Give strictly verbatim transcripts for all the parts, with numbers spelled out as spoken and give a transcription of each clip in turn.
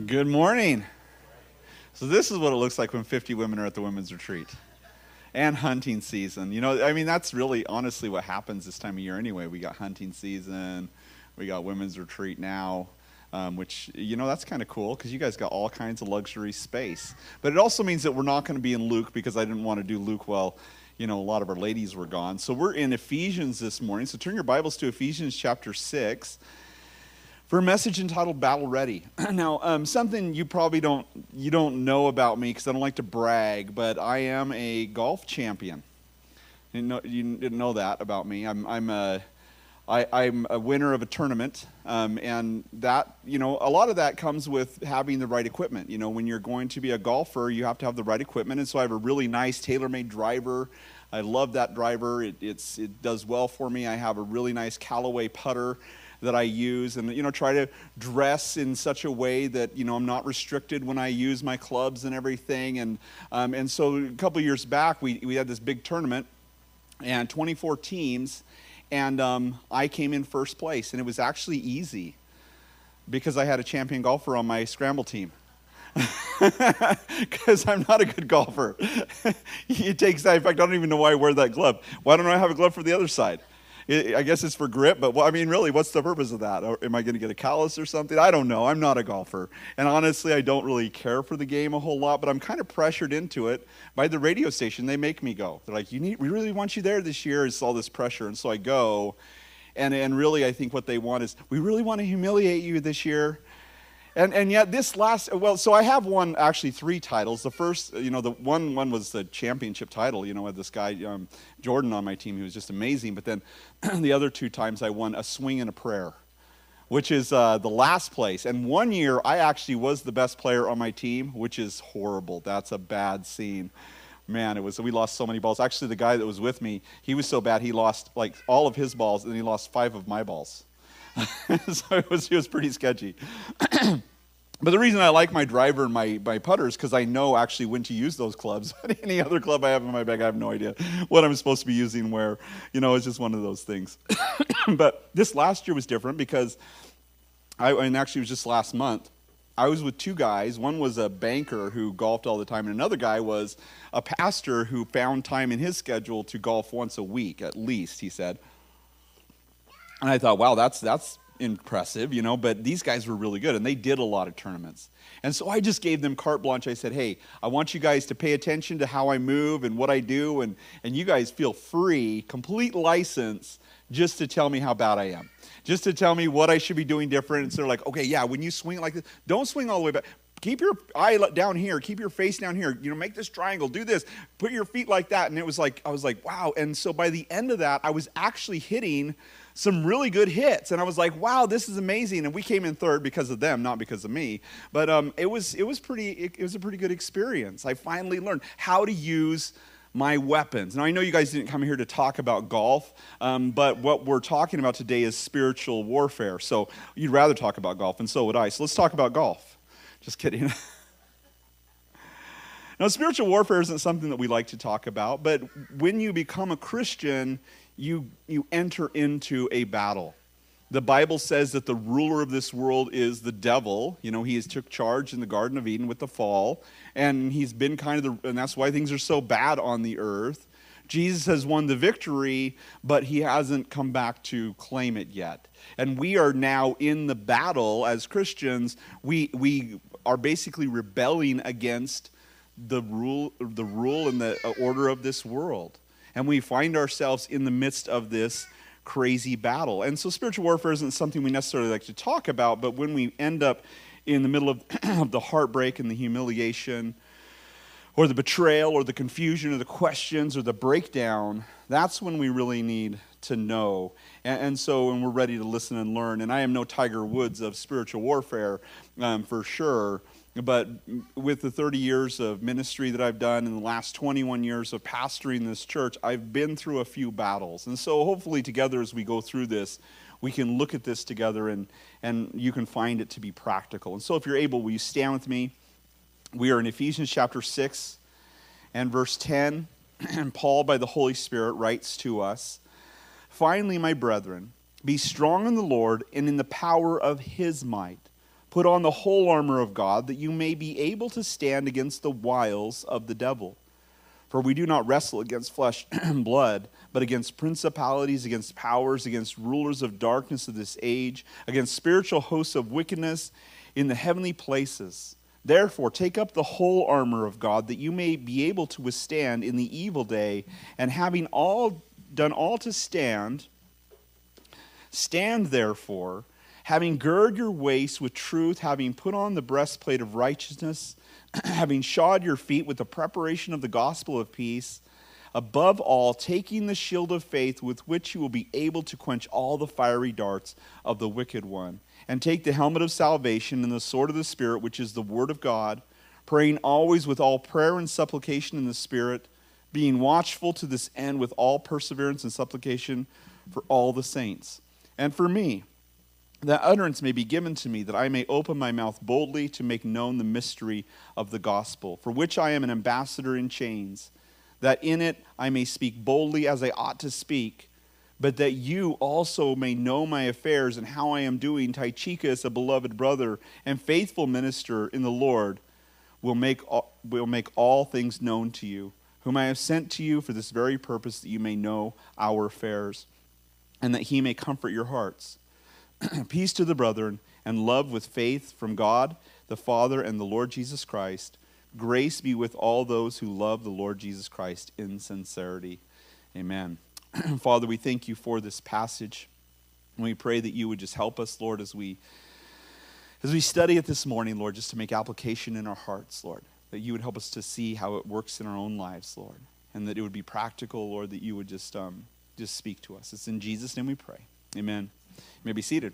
Good morning. So this is what it looks like when fifty women are at the women's retreat. And hunting season. You know, I mean, that's really honestly what happens this time of year anyway. We got hunting season. We got women's retreat now, um, which, you know, that's kind of cool because you guys got all kinds of luxury space. But it also means that we're not going to be in Luke because I didn't want to do Luke while, you know, a lot of our ladies were gone. So we're in Ephesians this morning. So turn your Bibles to Ephesians chapter six. For a message entitled Battle Ready. Now, um, something you probably don't you don't know about me because I don't like to brag, but I am a golf champion. You, know, you didn't know that about me. I'm I'm a I, I'm a winner of a tournament, um, and that you know a lot of that comes with having the right equipment. You know, when you're going to be a golfer, you have to have the right equipment, and so I have a really nice tailor-made driver. I love that driver. It it's it does well for me. I have a really nice Callaway putter that I use, and you know try to dress in such a way that you know I'm not restricted when I use my clubs and everything. And um, and so a couple of years back we we had this big tournament and twenty-four teams, and um, I came in first place, and it was actually easy because I had a champion golfer on my scramble team. Because I'm not a good golfer. It takes that. In fact, I don't even know why I wear that glove. Why don't I have a glove for the other side? I guess it's for grip, but well, I mean, really, what's the purpose of that? Or am I going to get a callus or something? I don't know. I'm not a golfer. And honestly, I don't really care for the game a whole lot, but I'm kind of pressured into it by the radio station. They make me go. They're like, "You need, we really want you there this year." It's all this pressure. And so I go. And, and really, I think what they want is, we really want to humiliate you this year. And and yet this last, well, so I have won actually three titles. The first, you know, the one one was the championship title, you know, with this guy, um, Jordan on my team. He was just amazing. But then the other two times I won a swing and a prayer, which is uh, the last place. And one year I actually was the best player on my team, which is horrible. That's a bad scene. Man, it was, we lost so many balls. Actually, the guy that was with me, he was so bad he lost like all of his balls and he lost five of my balls. So it was, it was pretty sketchy. But the reason I like my driver and my, my putters because I know actually when to use those clubs. Any other club I have in my bag, I have no idea what I'm supposed to be using where. You know, it's just one of those things. But this last year was different because, I and actually it was just last month, I was with two guys. One was a banker who golfed all the time, and another guy was a pastor who found time in his schedule to golf once a week at least, he said. And I thought, wow, that's that's impressive, you know, but these guys were really good, and they did a lot of tournaments. And so I just gave them carte blanche. I said, hey, I want you guys to pay attention to how I move and what I do, and, and you guys feel free, complete license, just to tell me how bad I am, just to tell me what I should be doing different. And so they're like, okay, yeah, when you swing like this, don't swing all the way back. Keep your eye down here. Keep your face down here. You know, make this triangle. Do this. Put your feet like that. And it was like, I was like, wow. And so by the end of that, I was actually hitting some really good hits. And I was like, wow, this is amazing. And we came in third because of them, not because of me. But um, it was it was pretty, it, it was a pretty good experience. I finally learned how to use my weapons. Now, I know you guys didn't come here to talk about golf, um, but what we're talking about today is spiritual warfare. So you'd rather talk about golf, and so would I. So let's talk about golf. Just kidding. Now, spiritual warfare isn't something that we like to talk about, but when you become a Christian, you you enter into a battle. The Bible says that the ruler of this world is the devil. You know, he has took charge in the Garden of Eden with the fall, and he's been kind of the, and that's why things are so bad on the earth. Jesus has won the victory, but he hasn't come back to claim it yet. And we are now in the battle as Christians. We we are basically rebelling against the rule, the rule and the order of this world. And we find ourselves in the midst of this crazy battle. And so spiritual warfare isn't something we necessarily like to talk about, but when we end up in the middle of, of the heartbreak and the humiliation, or the betrayal, or the confusion, or the questions, or the breakdown, that's when we really need to know. And, and so when we're ready to listen and learn, and I am no Tiger Woods of spiritual warfare, um, for sure, but with the thirty years of ministry that I've done and the last twenty-one years of pastoring this church, I've been through a few battles. And so hopefully together as we go through this, we can look at this together and, and you can find it to be practical. And so if you're able, will you stand with me? We are in Ephesians chapter six and verse ten, and Paul, by the Holy Spirit, writes to us, "Finally, my brethren, be strong in the Lord and in the power of his might. Put on the whole armor of God, that you may be able to stand against the wiles of the devil. For we do not wrestle against flesh and blood, but against principalities, against powers, against rulers of darkness of this age, against spiritual hosts of wickedness in the heavenly places. Therefore, take up the whole armor of God, that you may be able to withstand in the evil day, and having all done all to stand, stand therefore, having girded your waist with truth, having put on the breastplate of righteousness, having shod your feet with the preparation of the gospel of peace, above all, taking the shield of faith with which you will be able to quench all the fiery darts of the wicked one, and take the helmet of salvation and the sword of the Spirit, which is the word of God, praying always with all prayer and supplication in the Spirit, being watchful to this end with all perseverance and supplication for all the saints. And for me, that utterance may be given to me, that I may open my mouth boldly to make known the mystery of the gospel, for which I am an ambassador in chains, that in it I may speak boldly as I ought to speak, but that you also may know my affairs and how I am doing. Tychicus, a beloved brother and faithful minister in the Lord, will make all, will make all things known to you, whom I have sent to you for this very purpose, that you may know our affairs, and that he may comfort your hearts. Peace to the brethren, and love with faith from God the Father and the Lord Jesus Christ. Grace be with all those who love the Lord Jesus Christ in sincerity. Amen. Father, we thank you for this passage. And we pray that you would just help us, Lord, as we as we study it this morning, Lord, just to make application in our hearts, Lord. That you would help us to see how it works in our own lives, Lord. And that it would be practical, Lord, that you would just um, just speak to us. It's in Jesus' name we pray. Amen. You may be seated.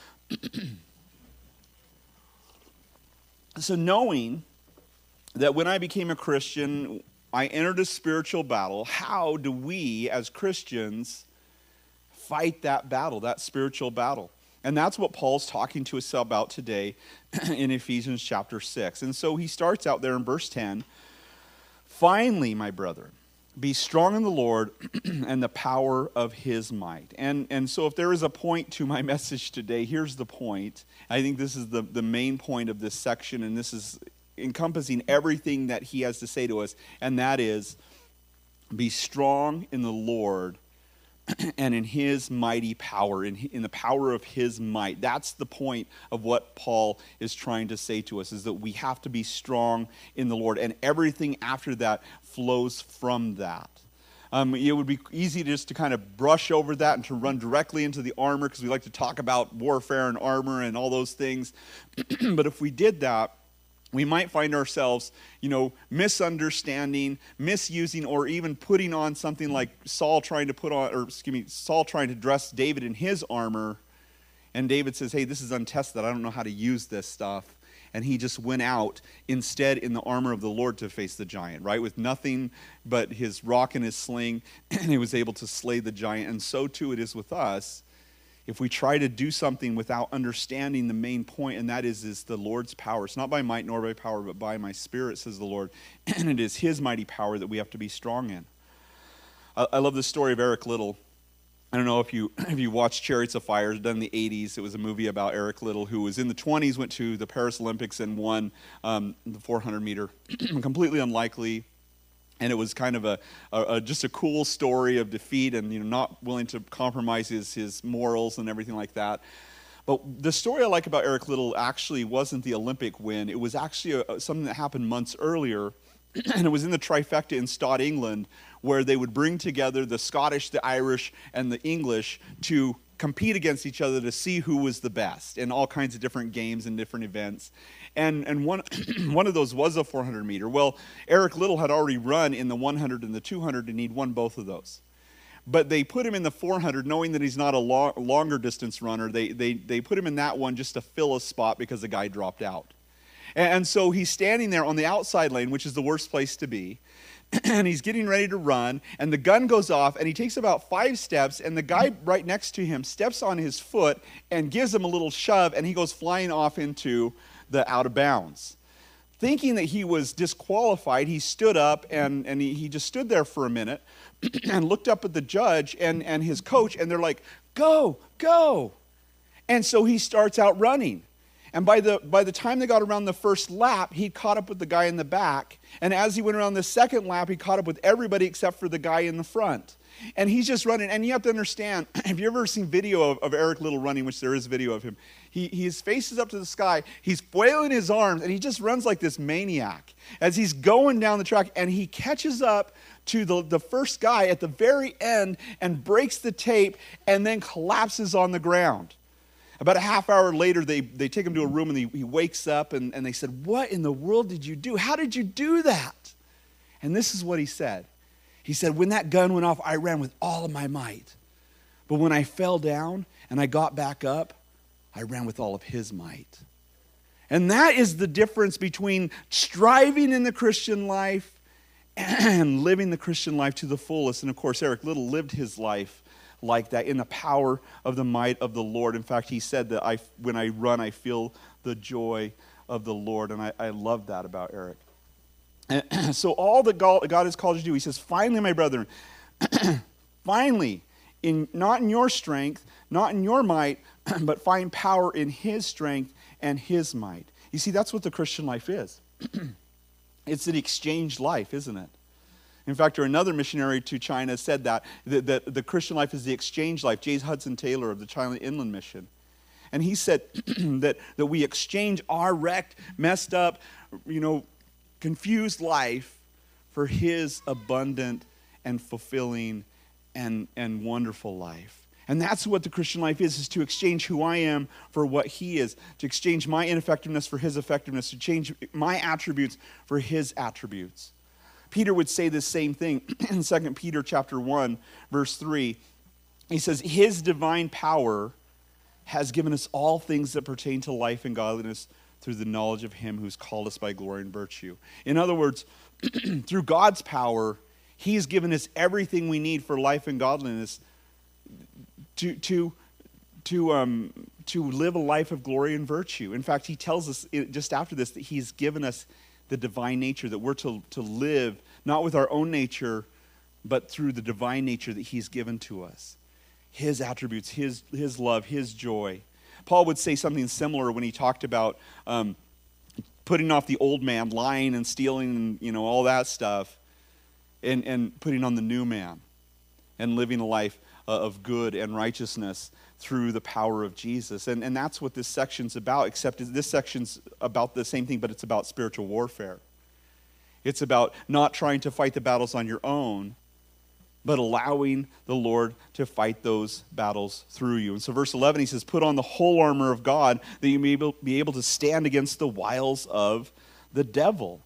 So knowing that when I became a Christian, I entered a spiritual battle, how do we as Christians fight that battle, that spiritual battle? And that's what Paul's talking to us about today in Ephesians chapter six. And so he starts out there in verse ten. Finally, my brethren, be strong in the Lord and the power of his might. And and so if there is a point to my message today, here's the point. I think this is the, the main point of this section, and this is encompassing everything that he has to say to us, and that is, be strong in the Lord and in his mighty power, in, in the power of his might. That's the point of what Paul is trying to say to us, is that we have to be strong in the Lord, and everything after that flows from that. Um, it would be easy just to kind of brush over that and to run directly into the armor, because we like to talk about warfare and armor and all those things. But if we did that, we might find ourselves, you know, misunderstanding, misusing, or even putting on something like Saul trying to put on, or excuse me, Saul trying to dress David in his armor. And David says, hey, this is untested. I don't know how to use this stuff. And he just went out instead in the armor of the Lord to face the giant, right? With nothing but his rock and his sling, and he was able to slay the giant. And so too it is with us. If we try to do something without understanding the main point, and that is, is the Lord's power. It's not by might nor by power, but by my spirit, says the Lord. And it is his mighty power that we have to be strong in. I, I love the story of Eric Liddell. I don't know if you if you watched Chariots of Fire, done in the eighties. It was a movie about Eric Liddell, who was in the twenties, went to the Paris Olympics and won um, the four hundred meter. Completely unlikely. And it was kind of a, a, a just a cool story of defeat, and you know, not willing to compromise his, his morals and everything like that. But the story I like about Eric Liddell actually wasn't the Olympic win. It was actually a, something that happened months earlier, and it was in the trifecta in Stade, England, where they would bring together the Scottish, the Irish, and the English to compete against each other to see who was the best in all kinds of different games and different events. And and one one of those was a four hundred meter. Well, Eric Liddell had already run in the one hundred and the two hundred, and he'd won both of those. But they put him in the four hundred, knowing that he's not a long, longer distance runner. They, they, they put him in that one just to fill a spot because the guy dropped out. And, and so he's standing there on the outside lane, which is the worst place to be. And he's getting ready to run, and the gun goes off, and he takes about five steps, and the guy right next to him steps on his foot and gives him a little shove, and he goes flying off into the out of bounds. Thinking that he was disqualified, he stood up, and, and he, he just stood there for a minute and looked up at the judge and, and his coach, and they're like, go, go. And so he starts out running. And by the, by the time they got around the first lap, he caught up with the guy in the back. And as he went around the second lap, he caught up with everybody except for the guy in the front. And he's just running. And you have to understand, have you ever seen video of, of Eric Little running, which there is video of him? He, his face is up to the sky. He's flailing his arms, and he just runs like this maniac as he's going down the track. And he catches up to the, the first guy at the very end and breaks the tape and then collapses on the ground. About a half hour later, they, they take him to a room, and he, he wakes up, and, and they said, "What in the world did you do? How did you do that?" And this is what he said. He said, "When that gun went off, I ran with all of my might. But when I fell down and I got back up, I ran with all of his might." And that is the difference between striving in the Christian life and living the Christian life to the fullest. And of course, Eric Little lived his life like that in the power of the might of the Lord. In fact, he said that I, when I run, I feel the joy of the Lord. And I, I love that about Eric. And so all that God, God has called you to do, he says, "Finally, my brethren, finally, in, not in your strength, not in your might, but find power in his strength and his might." You see, that's what the Christian life is. It's an exchange life, isn't it? In fact, another missionary to China said that, that, that the Christian life is the exchange life. J. Hudson Taylor of the China Inland Mission. And he said that, that we exchange our wrecked, messed up, you know, confused life for his abundant and fulfilling and, and wonderful life. And that's what the Christian life is, is to exchange who I am for what he is, to exchange my ineffectiveness for his effectiveness, to change my attributes for his attributes. Peter would say the same thing in Second Peter chapter one, verse three. He says, "His divine power has given us all things that pertain to life and godliness through the knowledge of him who's called us by glory and virtue." In other words, through God's power, he's given us everything we need for life and godliness to, to, to, um, to live a life of glory and virtue. In fact, he tells us just after this that he's given us the divine nature, that we're to, to live not with our own nature, but through the divine nature that he's given to us. His attributes, his, his love, his joy. Paul would say something similar when he talked about um, putting off the old man, lying and stealing, and, you know, all that stuff, and, and putting on the new man and living a life uh, of good and righteousness through the power of Jesus. And, and that's what this section's about, except this section's about the same thing, but it's about spiritual warfare. It's about not trying to fight the battles on your own, but allowing the Lord to fight those battles through you. And so verse eleven, he says, "Put on the whole armor of God, that you may be able to stand against the wiles of the devil."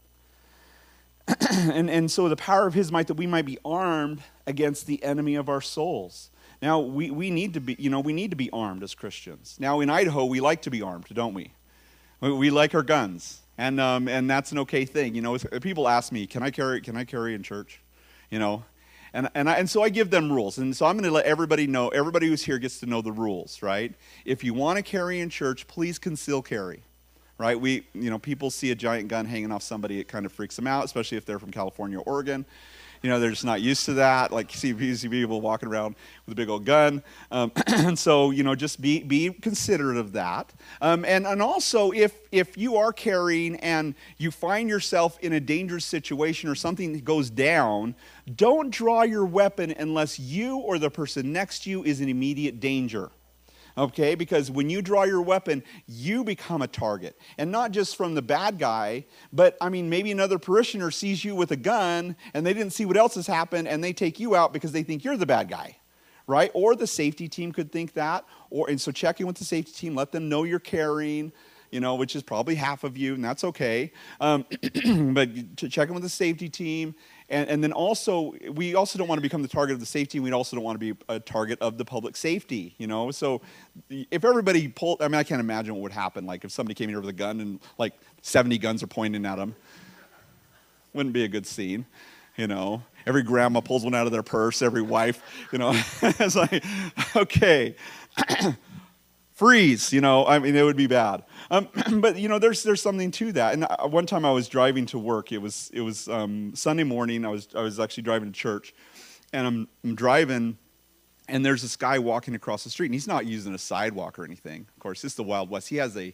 and, and so the power of his might, that we might be armed against the enemy of our souls. Now, we, we need to be, you know, we need to be armed as Christians. Now, in Idaho, we like to be armed, don't we? We, we like our guns, and um, and that's an okay thing. You know, people ask me, "Can I carry? Can I carry in church?" You know, and and I, and so I give them rules, and so I'm going to let everybody know. Everybody who's here gets to know the rules, right? If you want to carry in church, please conceal carry, right? We, you know, people see a giant gun hanging off somebody, it kind of freaks them out, especially if they're from California or Oregon. You know, they're just not used to that. Like, see, you see people walking around with a big old gun. Um, and so, you know, just be be considerate of that. Um, and, and also, if if you are carrying and you find yourself in a dangerous situation or something goes down, don't draw your weapon unless you or the person next to you is in immediate danger. Okay, because when you draw your weapon, you become a target. And not just from the bad guy, but, I mean, maybe another parishioner sees you with a gun, and they didn't see what else has happened, and they take you out because they think you're the bad guy, right? Or the safety team could think that. Or and so check in with the safety team, let them know you're carrying, you know, which is probably half of you, and that's okay. Um, but to check in with the safety team. And, and then also, we also don't want to become the target of the safety. We also don't want to be a target of the public safety, you know. So if everybody pulled, I mean, I can't imagine what would happen. Like if somebody came here with a gun and like seventy guns are pointing at them. Wouldn't be a good scene, you know. Every grandma pulls one out of their purse, every wife, you know. It's like, okay. Freeze, you know, I mean, it would be bad. Um, but, you know, there's there's something to that. And I, one time I was driving to work. It was it was um, Sunday morning. I was I was actually driving to church. And I'm, I'm driving, and there's this guy walking across the street. And he's not using a sidewalk or anything. Of course, it's the Wild West. He has a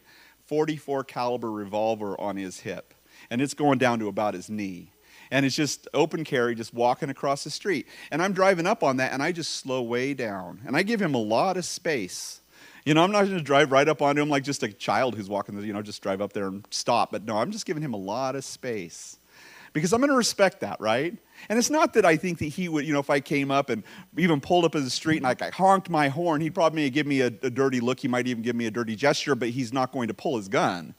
forty-four caliber revolver on his hip, and it's going down to about his knee. And it's just open carry, just walking across the street. And I'm driving up on that, and I just slow way down. And I give him a lot of space. You know, I'm not going to drive right up onto him like just a child who's walking, the, you know, just drive up there and stop. But no, I'm just giving him a lot of space. Because I'm going to respect that, right? And it's not that I think that he would, you know, if I came up and even pulled up in the street and like I honked my horn, he'd probably give me a, a dirty look. He might even give me a dirty gesture, but he's not going to pull his gun.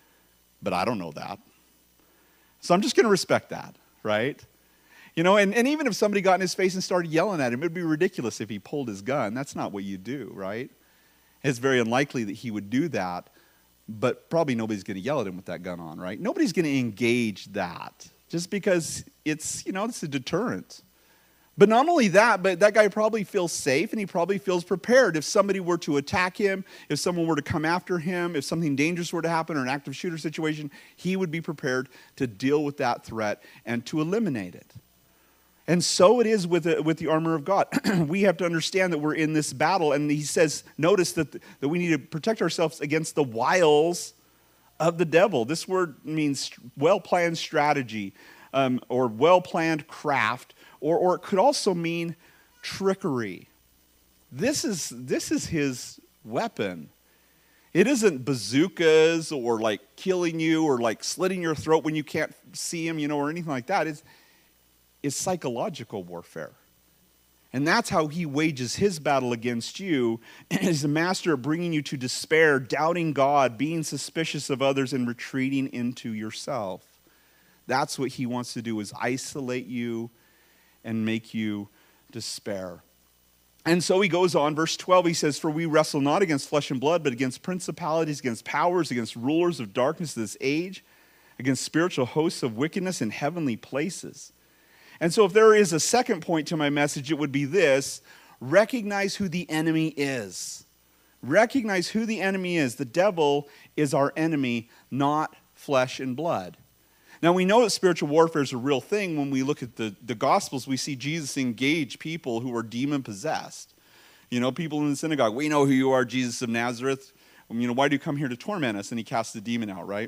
But I don't know that. So I'm just going to respect that, right? You know, and, and even if somebody got in his face and started yelling at him, it would be ridiculous if he pulled his gun. That's not what you do, right? It's very unlikely that he would do that, but probably nobody's going to yell at him with that gun on, right? Nobody's going to engage that just because it's, you know, it's a deterrent. But not only that, but that guy probably feels safe and he probably feels prepared. If somebody were to attack him, if someone were to come after him, if something dangerous were to happen or an active shooter situation, he would be prepared to deal with that threat and to eliminate it. And so it is with the, with the armor of God. We have to understand that we're in this battle. And he says, notice that, that we need to protect ourselves against the wiles of the devil. This word means well-planned strategy um, or well-planned craft, or, or it could also mean trickery. This is, this is his weapon. It isn't bazookas or like killing you or like slitting your throat when you can't see him, you know, or anything like that. It's, it's psychological warfare. And that's how he wages his battle against you. He's a master of bringing you to despair, doubting God, being suspicious of others, and retreating into yourself. That's what he wants to do, is isolate you and make you despair. And so he goes on, verse twelve, he says, "For we wrestle not against flesh and blood, but against principalities, against powers, against rulers of darkness of this age, against spiritual hosts of wickedness in heavenly places." And so if there is a second point to my message, it would be this: recognize who the enemy is. Recognize who the enemy is. The devil is our enemy, not flesh and blood. Now, we know that spiritual warfare is a real thing. When we look at the, the Gospels, we see Jesus engage people who are demon-possessed. You know, people in the synagogue, "We know who you are, Jesus of Nazareth. You know, why do you come here to torment us?" And he casts the demon out, right?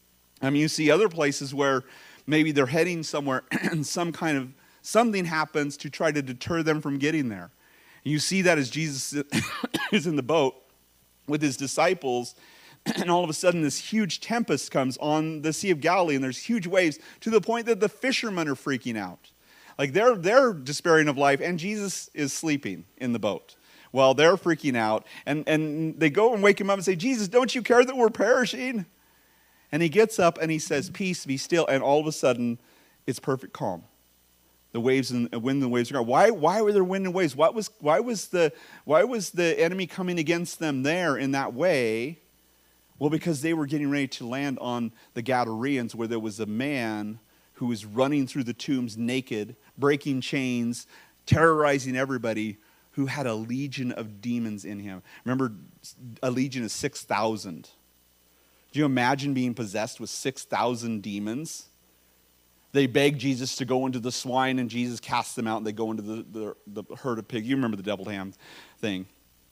I mean, you see other places where maybe they're heading somewhere and some kind of something happens to try to deter them from getting there. And you see that as Jesus is in the boat with his disciples, and all of a sudden this huge tempest comes on the Sea of Galilee, and there's huge waves to the point that the fishermen are freaking out. Like they're, they're despairing of life, and Jesus is sleeping in the boat while they're freaking out. And, and they go and wake him up and say, "Jesus, don't you care that we're perishing?" And he gets up and he says, "Peace, be still." And all of a sudden, it's perfect calm. The waves and the wind and the waves are gone. Why, why were there wind and waves? What was, why, was the, why was the enemy coming against them there in that way? Well, because they were getting ready to land on the Gadareans, where there was a man who was running through the tombs naked, breaking chains, terrorizing everybody, who had a legion of demons in him. Remember, a legion is six thousand. Do you imagine being possessed with six thousand demons? They beg Jesus to go into the swine, and Jesus casts them out, and they go into the, the, the herd of pigs. You remember the deviled ham thing.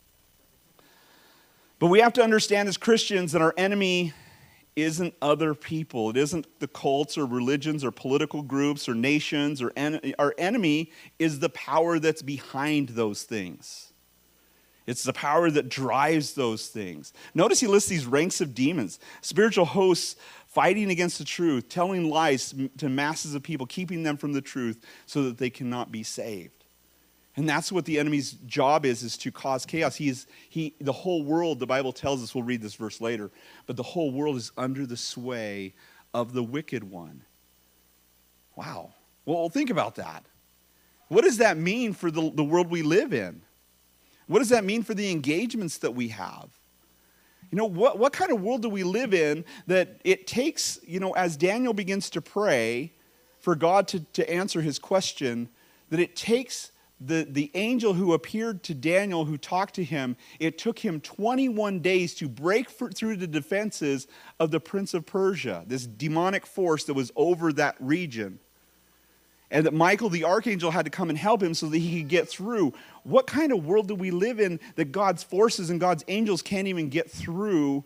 But we have to understand as Christians that our enemy isn't other people. It isn't the cults or religions or political groups or nations. Or en- Our enemy is the power that's behind those things. It's the power that drives those things. Notice he lists these ranks of demons, spiritual hosts fighting against the truth, telling lies to masses of people, keeping them from the truth so that they cannot be saved. And that's what the enemy's job is, is to cause chaos. He is, he, the whole world, the Bible tells us, we'll read this verse later, but the whole world is under the sway of the wicked one. Wow. Well, think about that. What does that mean for the, the world we live in? What does that mean for the engagements that we have? You know, what, what kind of world do we live in that it takes, you know, as Daniel begins to pray for God to, to answer his question, that it takes the, the angel who appeared to Daniel, who talked to him, it took him twenty-one days to break for, through the defenses of the Prince of Persia, this demonic force that was over that region. And that Michael the archangel had to come and help him so that he could get through. What kind of world do we live in that God's forces and God's angels can't even get through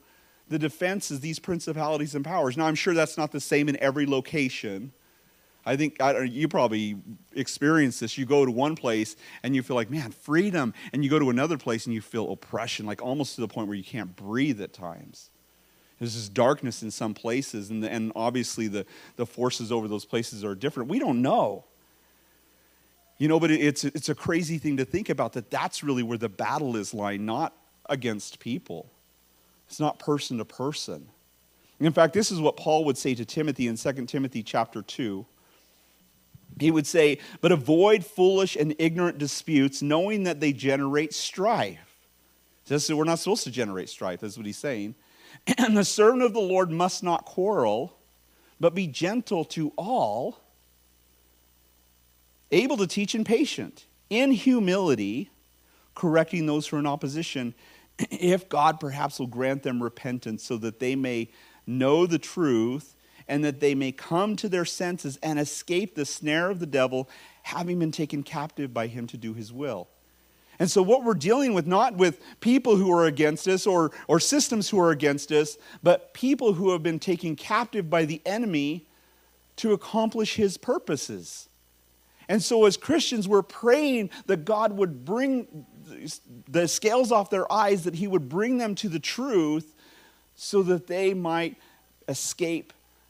the defense is these principalities and powers. Now, I'm sure that's not the same in every location. I think I, you probably experience this. You go to one place and you feel like, man, freedom. And you go to another place and you feel oppression, like almost to the point where you can't breathe at times. There's this darkness in some places, and, the, and obviously the, the forces over those places are different. We don't know. You know, but it, it's, it's a crazy thing to think about, that that's really where the battle is lying, not against people. It's not person to person. In fact, this is what Paul would say to Timothy in Second Timothy chapter two. He would say, but avoid foolish and ignorant disputes, knowing that they generate strife. So we're not supposed to generate strife, that's what he's saying. And the servant of the Lord must not quarrel, but be gentle to all, able to teach and patient, in humility, correcting those who are in opposition, if God perhaps will grant them repentance so that they may know the truth and that they may come to their senses and escape the snare of the devil, having been taken captive by him to do his will. And so what we're dealing with, not with people who are against us or, or systems who are against us, but people who have been taken captive by the enemy to accomplish his purposes. And so as Christians, we're praying that God would bring the scales off their eyes, that he would bring them to the truth so that they might escape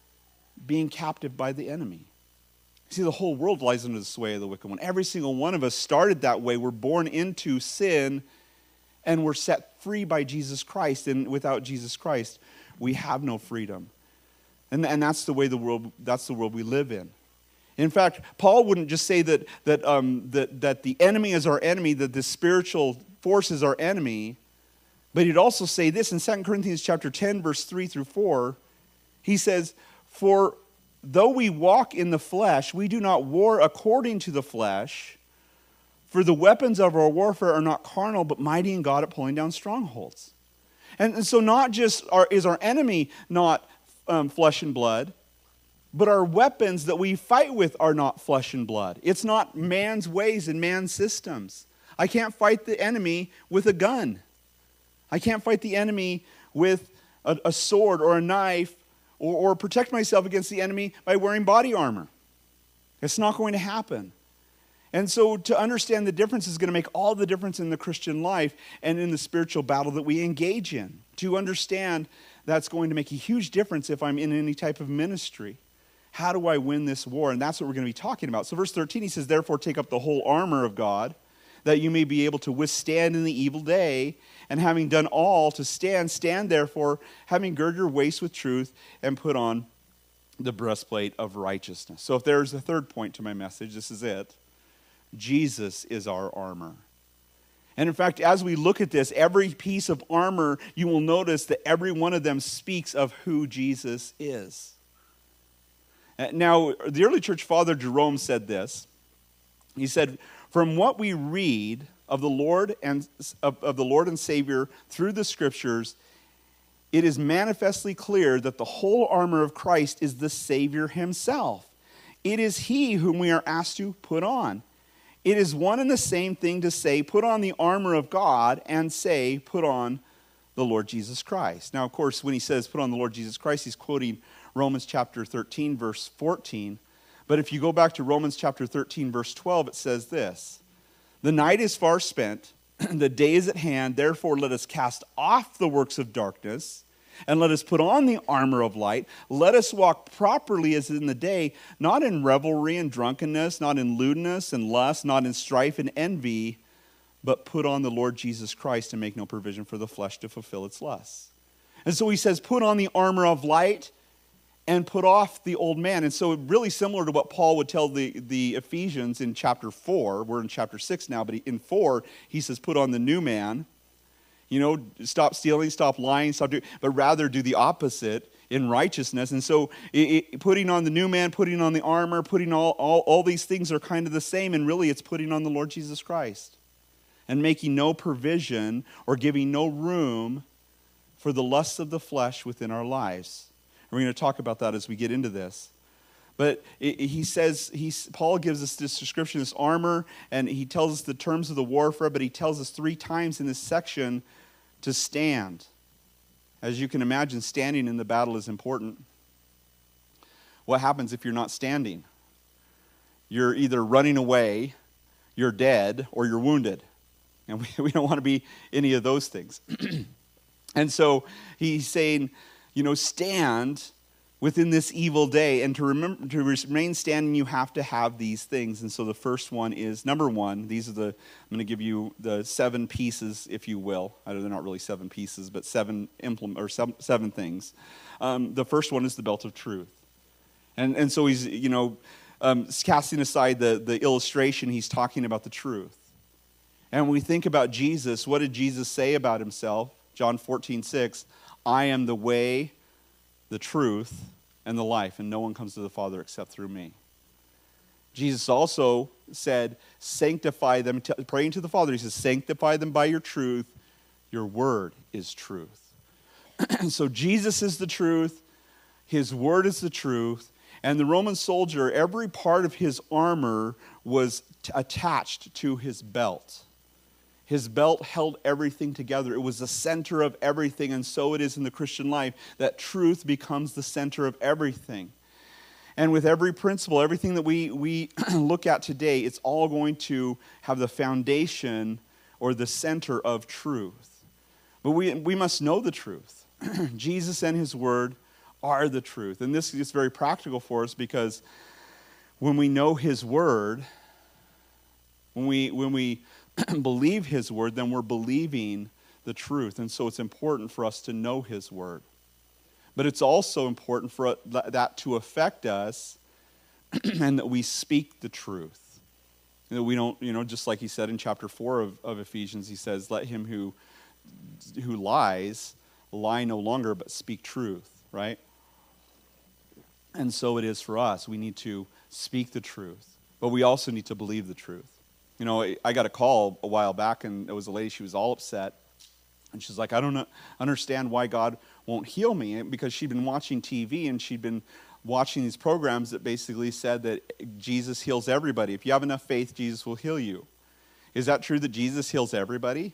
being captive by the enemy. See, the whole world lies under the sway of the wicked one. Every single one of us started that way. We're born into sin, and we're set free by Jesus Christ. And without Jesus Christ, we have no freedom. And, and that's the way the world, that's the world we live in. In fact, Paul wouldn't just say that, that, um, that, that the enemy is our enemy, that the spiritual force is our enemy, but he'd also say this in Second Corinthians chapter ten, verse three through four. He says, for though we walk in the flesh, we do not war according to the flesh, for the weapons of our warfare are not carnal, but mighty in God at pulling down strongholds. And, and so not just our, is our enemy not um, flesh and blood, but our weapons that we fight with are not flesh and blood. It's not man's ways and man's systems. I can't fight the enemy with a gun. I can't fight the enemy with a, a sword or a knife, or, or protect myself against the enemy by wearing body armor. It's not going to happen. And so to understand the difference is going to make all the difference in the Christian life and in the spiritual battle that we engage in. To understand that's going to make a huge difference if I'm in any type of ministry. How do I win this war? And that's what we're going to be talking about. So verse thirteen, he says, therefore take up the whole armor of God, that you may be able to withstand in the evil day, and having done all to stand, stand therefore, having girded your waist with truth, and put on the breastplate of righteousness. So if there's a third point to my message, this is it. Jesus is our armor. And in fact, as we look at this, every piece of armor, you will notice that every one of them speaks of who Jesus is. Now, the early church father Jerome said this. He said, from what we read of the Lord and of, of the Lord and Savior through the Scriptures, it is manifestly clear that the whole armor of Christ is the Savior himself. It is he whom we are asked to put on. It is one and the same thing to say, put on the armor of God, and say, put on the Lord Jesus Christ. Now, of course, when he says put on the Lord Jesus Christ, he's quoting Romans chapter thirteen, verse fourteen. But if you go back to Romans chapter thirteen, verse twelve, it says this. The night is far spent, the day is at hand, therefore let us cast off the works of darkness, and let us put on the armor of light. Let us walk properly as in the day, not in revelry and drunkenness, not in lewdness and lust, not in strife and envy, but put on the Lord Jesus Christ and make no provision for the flesh to fulfill its lusts. And so he says, put on the armor of light and put off the old man. And so really similar to what Paul would tell the, the Ephesians in chapter four. We're in chapter six now, but in four, he says, put on the new man. You know, stop stealing, stop lying, stop doing, but rather do the opposite in righteousness. And so it, it, putting on the new man, putting on the armor, putting all, all, all these things are kind of the same. And really it's putting on the Lord Jesus Christ and making no provision or giving no room for the lusts of the flesh within our lives. We're going to talk about that as we get into this. But it, he says, he's, Paul gives us this description, this armor, and he tells us the terms of the warfare, but he tells us three times in this section to stand. As you can imagine, standing in the battle is important. What happens if you're not standing? You're either running away, you're dead, or you're wounded. And we, we don't want to be any of those things. And so he's saying, you know, stand within this evil day. And to remember, to remain standing, you have to have these things. And so the first one is, number one, these are the, I'm going to give you the seven pieces, if you will. I know they're not really seven pieces, but seven implement or seven, seven things. Um, the first one is the belt of truth. And and so he's, you know, um, casting aside the, the illustration, he's talking about the truth. And when we think about Jesus, what did Jesus say about himself? John fourteen six, I am the way, the truth, and the life, and no one comes to the Father except through me. Jesus also said, sanctify them, t- praying to the Father, he says, sanctify them by your truth. Your word is truth. So Jesus is the truth. His word is the truth. And the Roman soldier, every part of his armor was t- attached to his belt. His belt held everything together. It was the center of everything, and so it is in the Christian life, that truth becomes the center of everything. And with every principle, everything that we, we look at today, it's all going to have the foundation or the center of truth. But we, we must know the truth. Jesus and his word are the truth. And this is very practical for us, because when we know his word, when we when we believe his word, then we're believing the truth. And so it's important for us to know his word. But it's also important for that to affect us and that we speak the truth. And that we don't, you know, just like he said in chapter four of, of Ephesians, he says, let him who who lies, lie no longer, but speak truth, right? And so it is for us. We need to speak the truth, but we also need to believe the truth. You know, I got a call a while back, and it was a lady, she was all upset. And she's like, I don't understand why God won't heal me. Because she'd been watching T V, and she'd been watching these programs that basically said that Jesus heals everybody. If you have enough faith, Jesus will heal you. Is that true that Jesus heals everybody?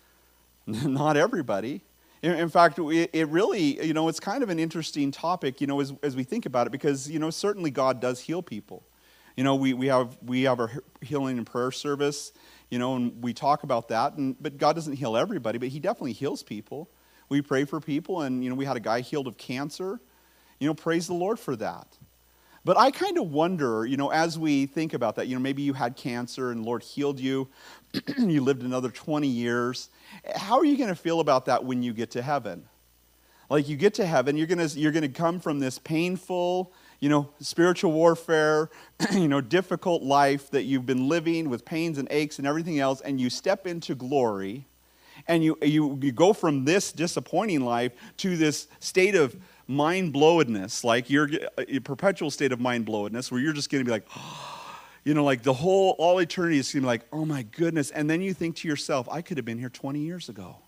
Not everybody. In, in fact, it, it really, you know, it's kind of an interesting topic, you know, as, as we think about it, because, you know, certainly God does heal people. You know, we, we have we have our healing and prayer service, you know, and we talk about that. And but God doesn't heal everybody, but he definitely heals people. We pray for people, and, you know, we had a guy healed of cancer. You know, praise the Lord for that. But I kind of wonder, you know, as we think about that, you know, maybe you had cancer and the Lord healed you. You lived another twenty years. How are you going to feel about that when you get to heaven? Like, you get to heaven, you're going to you're going to come from this painful, you know, spiritual warfare, you know, difficult life that you've been living with pains and aches and everything else, and you step into glory, and you you, you go from this disappointing life to this state of mind-blowedness, like you're a perpetual state of mind-blowedness, where you're just going to be like, oh, you know, like the whole, all eternity is going to be like, oh my goodness, and then you think to yourself, I could have been here twenty years ago.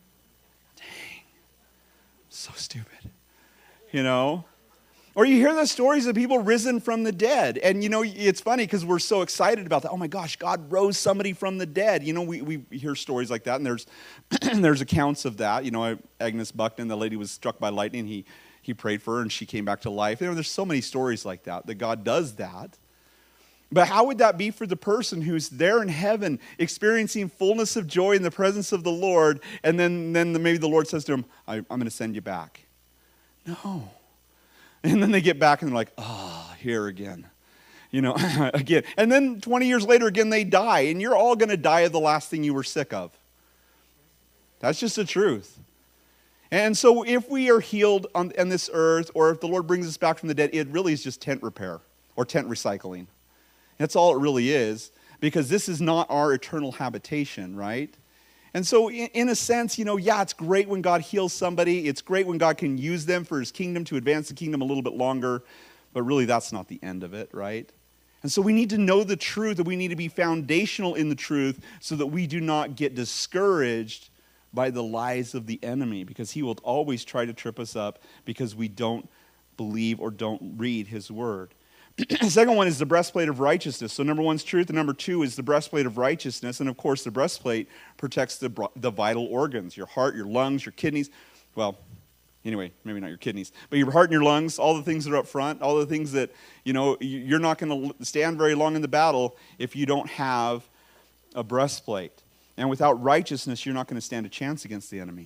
Dang, so stupid, you know? Or you hear the stories of people risen from the dead. And, you know, it's funny because we're so excited about that. Oh, my gosh, God rose somebody from the dead. You know, we, we hear stories like that, and there's there's accounts of that. You know, Agnes Buckton, the lady was struck by lightning. He he prayed for her, and she came back to life. You know, there's so many stories like that, that God does that. But how would that be for the person who's there in heaven, experiencing fullness of joy in the presence of the Lord, and then, then maybe the Lord says to him, I, I'm going to send you back. No. And then they get back and they're like, oh, here again. You know, again. And then twenty years later, again, they die. And you're all going to die of the last thing you were sick of. That's just the truth. And so if we are healed on, on this earth, or if the Lord brings us back from the dead, it really is just tent repair or tent recycling. That's all it really is, because this is not our eternal habitation, right? And so in, in a sense, you know, yeah, it's great when God heals somebody. It's great when God can use them for his kingdom to advance the kingdom a little bit longer. But really, that's not the end of it, right? And so we need to know the truth, and we need to be foundational in the truth so that we do not get discouraged by the lies of the enemy, because he will always try to trip us up because we don't believe or don't read his word. The second one is the breastplate of righteousness. So number one is truth, and number two is the breastplate of righteousness. And of course, the breastplate protects the, the vital organs, your heart, your lungs, your kidneys. Well, Anyway, maybe not your kidneys, but your heart and your lungs, all the things that are up front, all the things that, you know, you're not going to stand very long in the battle if you don't have a breastplate. And without righteousness, you're not going to stand a chance against the enemy.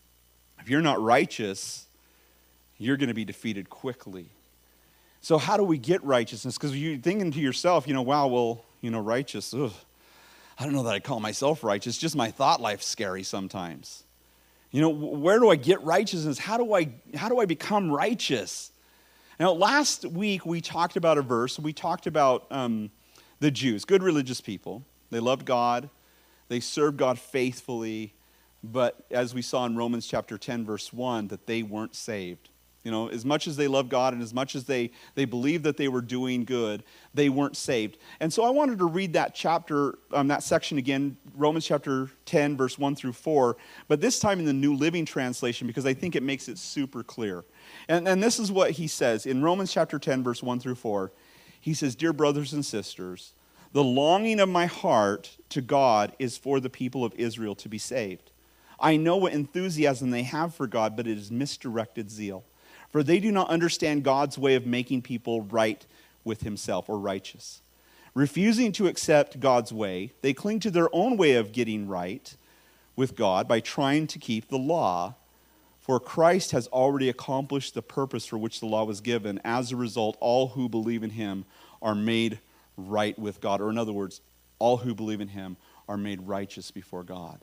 If you're not righteous, you're going to be defeated quickly. So how do we get righteousness? Because you're thinking to yourself, you know, wow, well, you know, righteous, ugh, I don't know that I call myself righteous. Just my thought life's scary sometimes. You know, where do I get righteousness? How do I how do I become righteous? Now, last week we talked about a verse. We talked about um, the Jews, good religious people. They loved God. They served God faithfully. But as we saw in Romans chapter ten, verse one, that they weren't saved. You know, as much as they loved God and as much as they, they believed that they were doing good, they weren't saved. And so I wanted to read that chapter, um, that section again, Romans chapter ten, verse one through four, but this time in the New Living Translation because I think it makes it super clear. And, and this is what he says in Romans chapter ten, verse one through four. He says, "Dear brothers and sisters, the longing of my heart to God is for the people of Israel to be saved. I know what enthusiasm they have for God, but it is misdirected zeal. For they do not understand God's way of making people right with himself or righteous. Refusing to accept God's way, they cling to their own way of getting right with God by trying to keep the law. For Christ has already accomplished the purpose for which the law was given. As a result, all who believe in him are made right with God." Or in other words, all who believe in him are made righteous before God.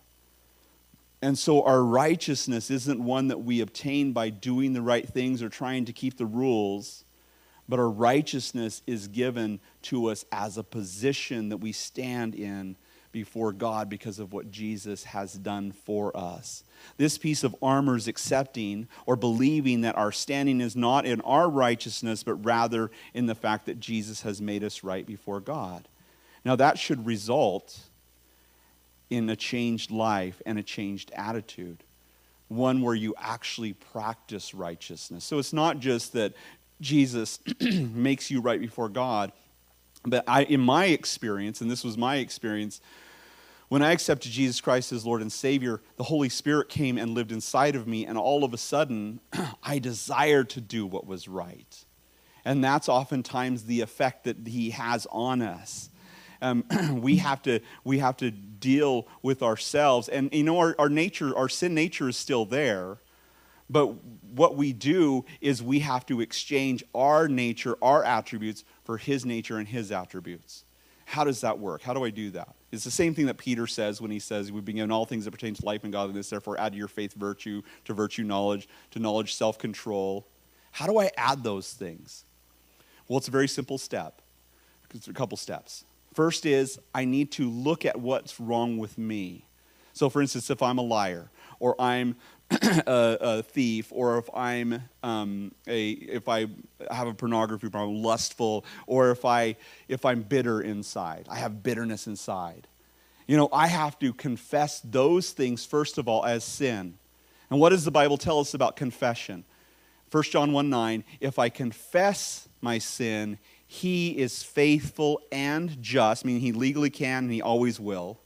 And so our righteousness isn't one that we obtain by doing the right things or trying to keep the rules, but our righteousness is given to us as a position that we stand in before God because of what Jesus has done for us. This piece of armor is accepting or believing that our standing is not in our righteousness, but rather in the fact that Jesus has made us right before God. Now that should result in a changed life and a changed attitude, one where you actually practice righteousness. So it's not just that Jesus makes you right before God, but I, in my experience, and this was my experience, when I accepted Jesus Christ as Lord and Savior, the Holy Spirit came and lived inside of me, and all of a sudden, I desired to do what was right. And that's oftentimes the effect that he has on us. Um, we have to we have to deal with ourselves, and you know our, our nature, our sin nature is still there, but what we do is we have to exchange our nature, our attributes, for his nature and his attributes. How does that work? How do I do that? It's the same thing that Peter says when he says, "We've been given all things that pertain to life and godliness, therefore add to your faith virtue, to virtue knowledge, to knowledge self-control." How do I add those things? Well, it's a very simple step. It's a couple steps. First is, I need to look at what's wrong with me. So for instance, if I'm a liar, or I'm a, a thief, or if I'm um, a if I have a pornography problem, lustful, or if I if I'm bitter inside, I have bitterness inside. You know, I have to confess those things first of all as sin. And what does the Bible tell us about confession? First John one nine, if I confess my sin, he is faithful and just, meaning he legally can and he always will,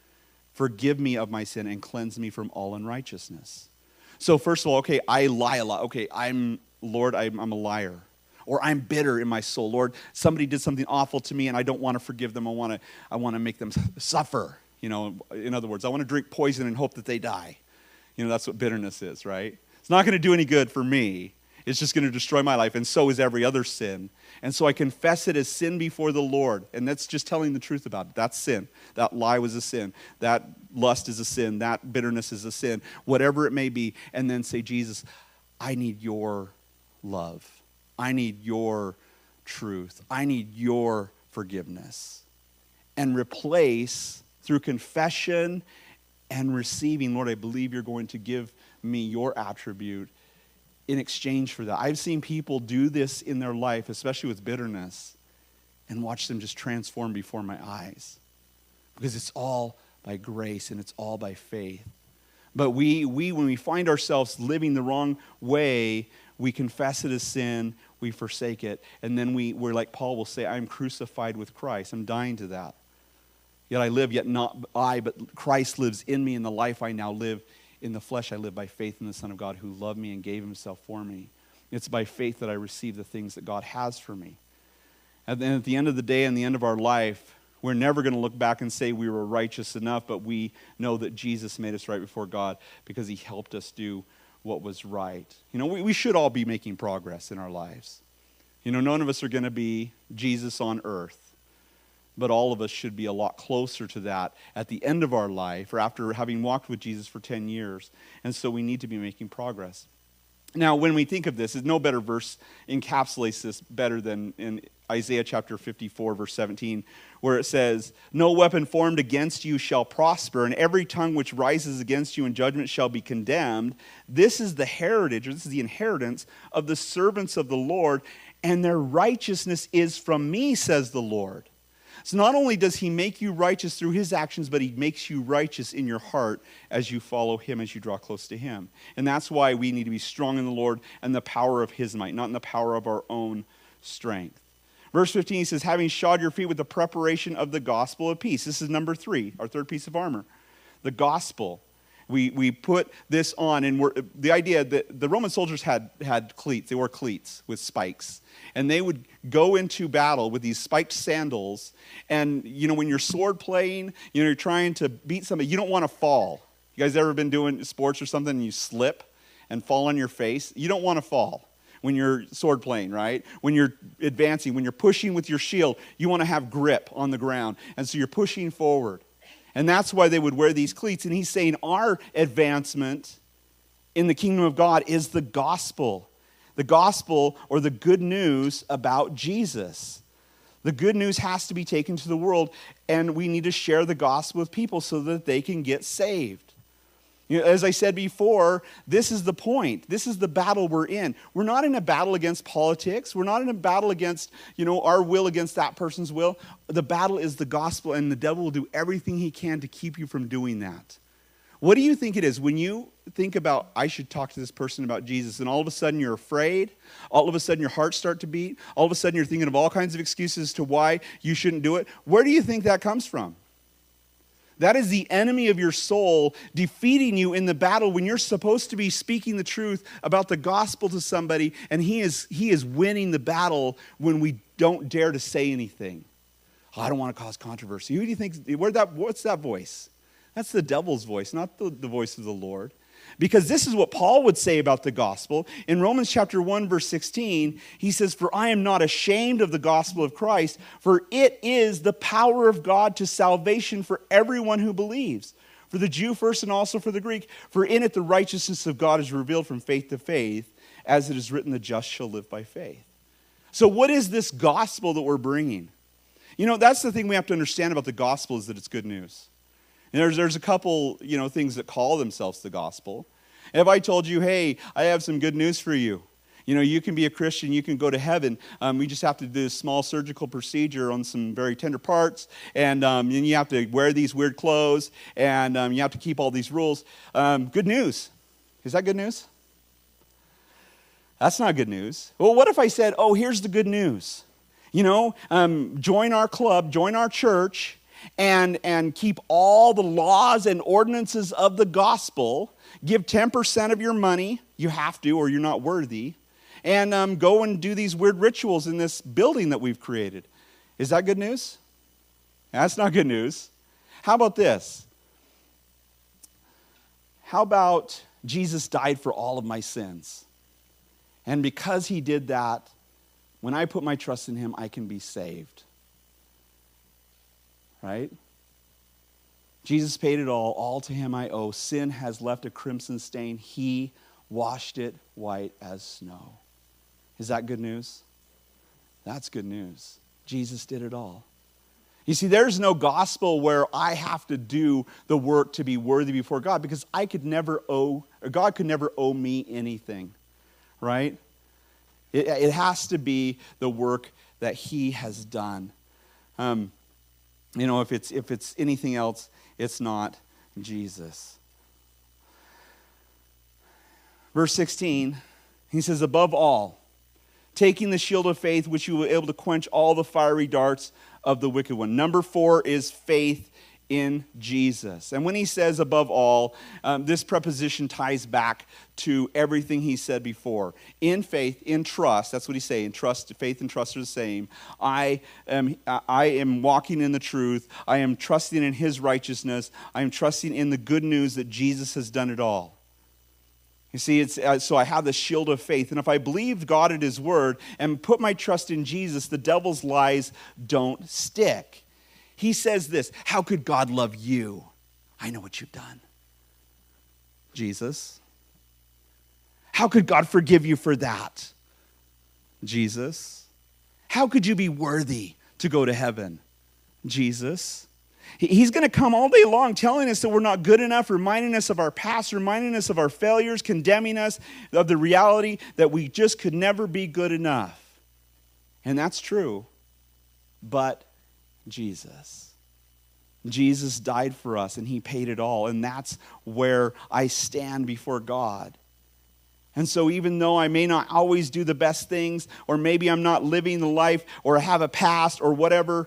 forgive me of my sin and cleanse me from all unrighteousness. So first of all, okay, I lie a lot. Okay, I'm, Lord, I'm, I'm a liar. Or I'm bitter in my soul. Lord, somebody did something awful to me and I don't want to forgive them. I want to, I want to make them suffer. You know, in other words, I want to drink poison and hope that they die. You know, that's what bitterness is, right? It's not going to do any good for me. It's just going to destroy my life, and so is every other sin. And so I confess it as sin before the Lord, and that's just telling the truth about it. That's sin. That lie was a sin. That lust is a sin. That bitterness is a sin. Whatever it may be, and then say, Jesus, I need your love. I need your truth. I need your forgiveness. And replace, through confession and receiving, Lord, I believe you're going to give me your attribute in exchange for that. I've seen people do this in their life, especially with bitterness, and watch them just transform before my eyes. Because it's all by grace and it's all by faith. But we, we when we find ourselves living the wrong way, we confess it as sin, we forsake it, and then we, we're like Paul will say, I'm crucified with Christ. I'm dying to that. Yet I live, yet not I, but Christ lives in me, and the life I now live in the flesh I live by faith in the Son of God who loved me and gave himself for me. It's by faith that I receive the things that God has for me. And then at the end of the day and the end of our life, we're never going to look back and say we were righteous enough, but we know that Jesus made us right before God because he helped us do what was right. You know, we, we should all be making progress in our lives. You know, none of us are going to be Jesus on earth, but all of us should be a lot closer to that at the end of our life or after having walked with Jesus for ten years. And so we need to be making progress. Now, when we think of this, no better verse encapsulates this better than in Isaiah chapter fifty-four, verse seventeen, where it says, "No weapon formed against you shall prosper, and every tongue which rises against you in judgment shall be condemned. This is the heritage, or this is the inheritance of the servants of the Lord, and their righteousness is from me, says the Lord." So not only does he make you righteous through his actions, but he makes you righteous in your heart as you follow him, as you draw close to him. And that's why we need to be strong in the Lord and the power of his might, not in the power of our own strength. Verse fifteen says, "Having shod your feet with the preparation of the gospel of peace." This is number three, our third piece of armor. The gospel. We we put this on, and we're, the idea that the Roman soldiers had, had cleats. They wore cleats with spikes. And they would go into battle with these spiked sandals. And, you know, when you're sword playing, you know, you're trying to beat somebody, you don't want to fall. You guys ever been doing sports or something and you slip and fall on your face? You don't want to fall when you're sword playing, right? When you're advancing, when you're pushing with your shield, you want to have grip on the ground. And so you're pushing forward. And that's why they would wear these cleats. And he's saying our advancement in the kingdom of God is the gospel. The gospel, or the good news about Jesus. The good news has to be taken to the world, and we need to share the gospel with people so that they can get saved. You know, as I said before, this is the point. This is the battle we're in. We're not in a battle against politics. We're not in a battle against, you know, our will against that person's will. The battle is the gospel, and the devil will do everything he can to keep you from doing that. What do you think it is when you think about, I should talk to this person about Jesus, and all of a sudden you're afraid, all of a sudden your heart starts to beat, all of a sudden you're thinking of all kinds of excuses as to why you shouldn't do it? Where do you think that comes from? That is the enemy of your soul defeating you in the battle when you're supposed to be speaking the truth about the gospel to somebody, and he is, he is winning the battle when we don't dare to say anything. Oh, I don't want to cause controversy. Who do you think, where that, what's that voice? That's the devil's voice, not the, the voice of the Lord. Because this is what Paul would say about the gospel. In Romans chapter one, verse sixteen, he says, "For I am not ashamed of the gospel of Christ, for it is the power of God to salvation for everyone who believes, for the Jew first and also for the Greek. For in it the righteousness of God is revealed from faith to faith, as it is written, the just shall live by faith." So what is this gospel that we're bringing? You know, that's the thing we have to understand about the gospel, is that it's good news. And there's, there's a couple, you know, things that call themselves the gospel. If I told you, hey, I have some good news for you. You know, you can be a Christian, you can go to heaven. Um, we just have to do a small surgical procedure on some very tender parts, and um, and you have to wear these weird clothes, and um, you have to keep all these rules. Um, good news. Is that good news? That's not good news. Well, what if I said, oh, here's the good news. You know, um, join our club, join our church, and, and keep all the laws and ordinances of the gospel. Give ten percent of your money. You have to, or you're not worthy. And um, go and do these weird rituals in this building that we've created. Is that good news? That's not good news. How about this? How about Jesus died for all of my sins? And because he did that, when I put my trust in him, I can be saved. Right? Jesus paid it all. All to him I owe. Sin has left a crimson stain. He washed it white as snow. Is that good news? That's good news. Jesus did it all. You see, there's no gospel where I have to do the work to be worthy before God, because I could never owe, or God could never owe me anything. Right? It, it has to be the work that he has done. Um, You know, if it's if it's anything else, it's not Jesus. Verse sixteen, he says, above all, taking the shield of faith, which you will be able to quench all the fiery darts of the wicked one. Number four is faith in Jesus. And when he says above all, um, this preposition ties back to everything he said before. In faith, in trust, that's what he's saying. Trust, faith and trust are the same. I am, I am walking in the truth. I am trusting in his righteousness. I am trusting in the good news that Jesus has done it all. You see, it's uh, so I have the shield of faith. And if I believe God at his word and put my trust in Jesus, the devil's lies don't stick. He says this, how could God love you? I know what you've done. Jesus. How could God forgive you for that? Jesus. How could you be worthy to go to heaven? Jesus. He's going to come all day long telling us that we're not good enough, reminding us of our past, reminding us of our failures, condemning us of the reality that we just could never be good enough. And that's true. But Jesus. Jesus died for us and he paid it all. And that's where I stand before God. And so even though I may not always do the best things, or maybe I'm not living the life, or have a past, or whatever,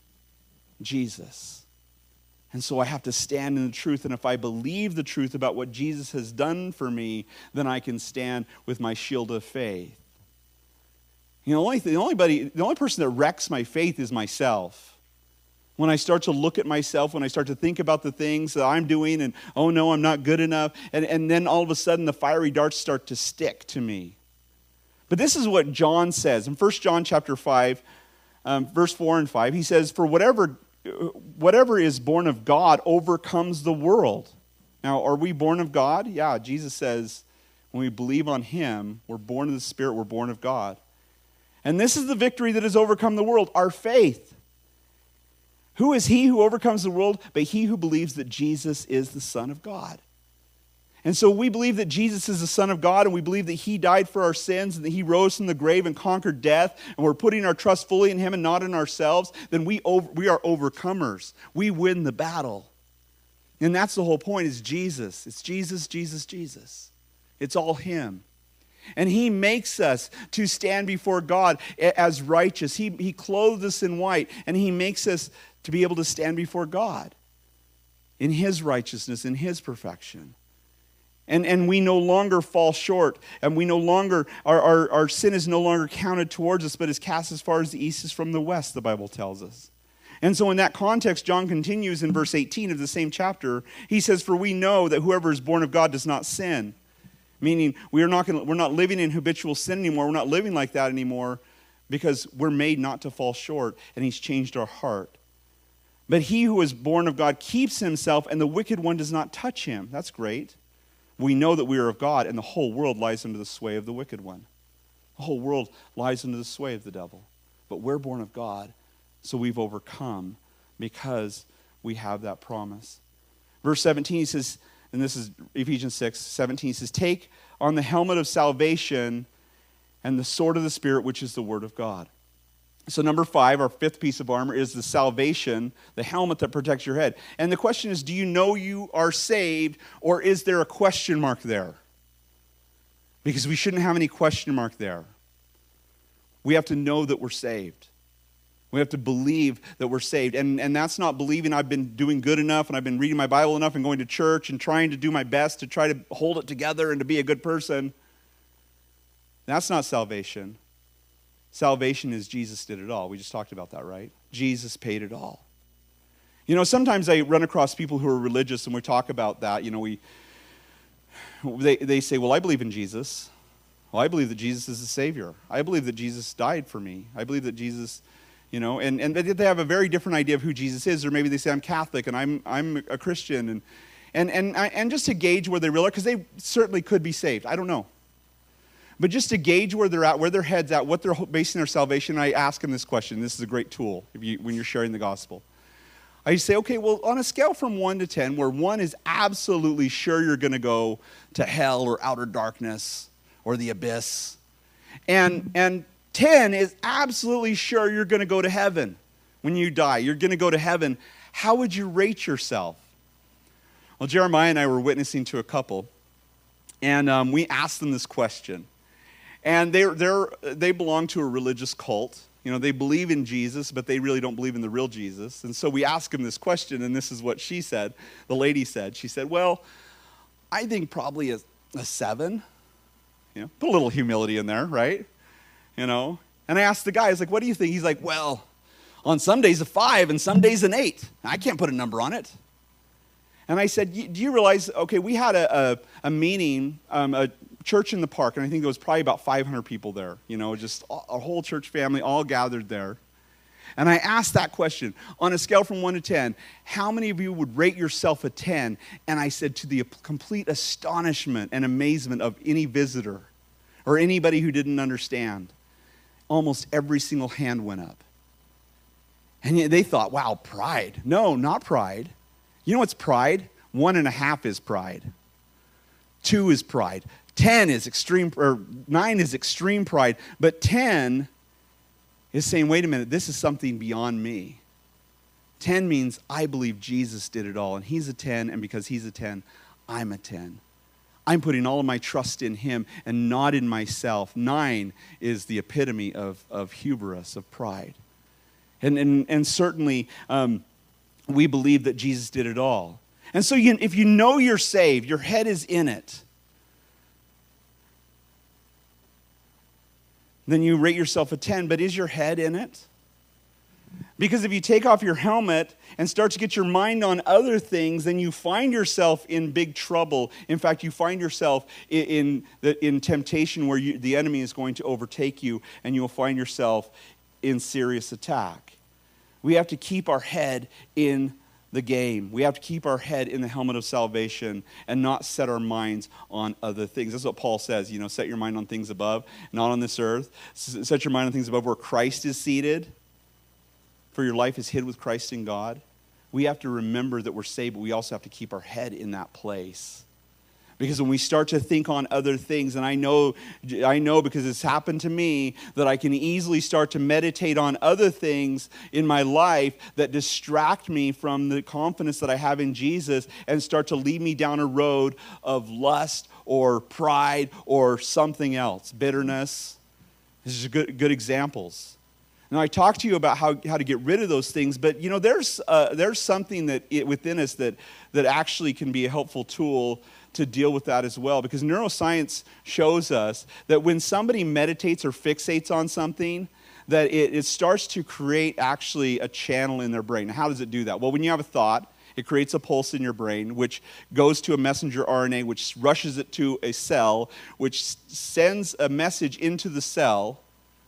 Jesus. And so I have to stand in the truth. And if I believe the truth about what Jesus has done for me, then I can stand with my shield of faith. You know, the only, the only, buddy, the only person that wrecks my faith is myself. When I start to look at myself, when I start to think about the things that I'm doing and, oh no, I'm not good enough. And, and then all of a sudden the fiery darts start to stick to me. But this is what John says in First John chapter five, um, verse four and five. He says, for whatever, whatever is born of God overcomes the world. Now, are we born of God? Yeah, Jesus says when we believe on him, we're born of the Spirit, we're born of God. And this is the victory that has overcome the world, our faith. Who is he who overcomes the world but he who believes that Jesus is the Son of God? And so we believe that Jesus is the Son of God, and we believe that he died for our sins and that he rose from the grave and conquered death, and we're putting our trust fully in him and not in ourselves, then we over, we are overcomers. We win the battle. And that's the whole point, is Jesus. It's Jesus, Jesus, Jesus. It's all him. And he makes us to stand before God as righteous. He, he clothes us in white, and he makes us to be able to stand before God in his righteousness, in his perfection. And, and we no longer fall short, and we no longer, our, our, our sin is no longer counted towards us, but is cast as far as the east is from the west, the Bible tells us. And so in that context, John continues in verse eighteen of the same chapter. He says, for we know that whoever is born of God does not sin. Meaning we are not gonna, we're not living in habitual sin anymore. We're not living like that anymore because we're made not to fall short, and he's changed our heart. But he who is born of God keeps himself, and the wicked one does not touch him. That's great. We know that we are of God, and the whole world lies under the sway of the wicked one. The whole world lies under the sway of the devil. But we're born of God, so we've overcome because we have that promise. Verse seventeen, he says, and this is Ephesians six, seventeen, he says, take on the helmet of salvation and the sword of the Spirit, which is the word of God. So number five, our fifth piece of armor, is the salvation, the helmet that protects your head. And the question is, do you know you are saved, or is there a question mark there? Because we shouldn't have any question mark there. We have to know that we're saved. We have to believe that we're saved. And, and that's not believing I've been doing good enough and I've been reading my Bible enough and going to church and trying to do my best to try to hold it together and to be a good person. That's not salvation. Salvation is Jesus did it all. We just talked about that, right? Jesus paid it all. You know, sometimes I run across people who are religious and we talk about that. You know, we they, they say, well, I believe in Jesus. Well, I believe that Jesus is the Savior. I believe that Jesus died for me. I believe that Jesus, you know, and, and they have a very different idea of who Jesus is. Or maybe they say, I'm Catholic and I'm I'm a Christian. And and and, and just to gauge where they really are, because they certainly could be saved. I don't know. But just to gauge where they're at, where their head's at, what they're basing their salvation, I ask them this question. This is a great tool if you, when you're sharing the gospel. I say, okay, well, on a scale from one to ten, where one is absolutely sure you're going to go to hell or outer darkness or the abyss, and, and ten is absolutely sure you're going to go to heaven when you die. You're going to go to heaven. How would you rate yourself? Well, Jeremiah and I were witnessing to a couple, and um, we asked them this question. And they they they belong to a religious cult. You know, they believe in Jesus, but they really don't believe in the real Jesus. And so we ask them this question, and this is what she said. The lady said, she said, well, I think probably a, a seven. You know, put a little humility in there, right? You know, and I asked the guy, I was like, what do you think? He's like, well, on some days a five and some days an eight. I can't put a number on it. And I said, do you realize, okay, we had a, a, a meeting, um, a church in the park, and I think there was probably about five hundred people there, you know, just a whole church family all gathered there. And I asked that question, on a scale from one to ten, how many of you would rate yourself a ten? And I said, to the complete astonishment and amazement of any visitor or anybody who didn't understand, almost every single hand went up. And they thought, wow, pride. No, not pride. You know what's pride? One and a half is pride. Two is pride. Ten is extreme, or nine is extreme pride. But ten is saying, wait a minute, this is something beyond me. Ten means I believe Jesus did it all, and he's a ten, and because he's a ten, I'm a ten. I'm putting all of my trust in him and not in myself. Nine is the epitome of, of hubris, of pride. And, and, and certainly, um, we believe that Jesus did it all. And so you, if you know you're saved, your head is in it, then you rate yourself a ten, but is your head in it? Because if you take off your helmet and start to get your mind on other things, then you find yourself in big trouble. In fact, you find yourself in, in, the, in temptation where you, the enemy is going to overtake you, and you'll find yourself in serious attack. We have to keep our head in the game. We have to keep our head in the helmet of salvation and not set our minds on other things. That's what Paul says, you know, set your mind on things above, not on this earth. Set your mind on things above where Christ is seated, for your life is hid with Christ in God. We have to remember that we're saved, but we also have to keep our head in that place. Because when we start to think on other things, and I know, I know because it's happened to me, that I can easily start to meditate on other things in my life that distract me from the confidence that I have in Jesus and start to lead me down a road of lust or pride or something else, bitterness. These are good, good examples. Now, I talked to you about how, how to get rid of those things, but you know, there's, uh, there's something that it, within us that, that actually can be a helpful tool to deal with that as well, because neuroscience shows us that when somebody meditates or fixates on something, that it, it starts to create actually a channel in their brain. Now, how does it do that? Well, when you have a thought, it creates a pulse in your brain, which goes to a messenger R N A, which rushes it to a cell, which sends a message into the cell